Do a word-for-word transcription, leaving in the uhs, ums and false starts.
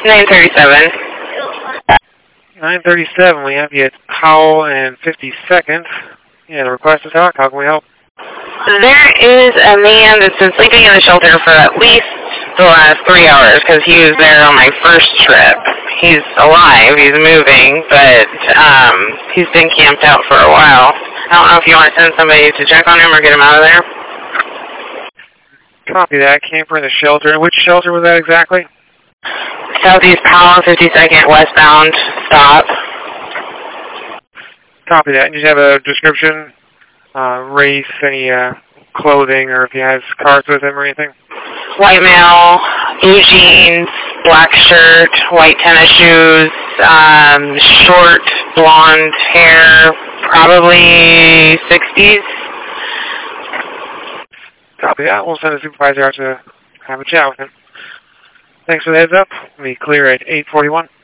nine thirty-seven. nine thirty-seven, we have you at Powell and fifty-second. Yeah, the request to talk. How can we help? There is a man that's been sleeping in the shelter for at least the last three hours because he was there on my first trip. He's alive, he's moving, but um, he's been camped out for a while. I don't know if you want to send somebody to check on him or get him out of there. Copy that. Camper in the shelter. Which shelter was that exactly? Southeast Powell, fifty-second westbound stop. Copy that. And you have a description, uh, race, any uh, clothing, or if he has cards with him or anything? White male, blue jeans, black shirt, white tennis shoes, um, short blonde hair, probably sixties. Copy that. We'll send a supervisor out to have a chat with him. Thanks for the heads up. We clear at eight forty-one.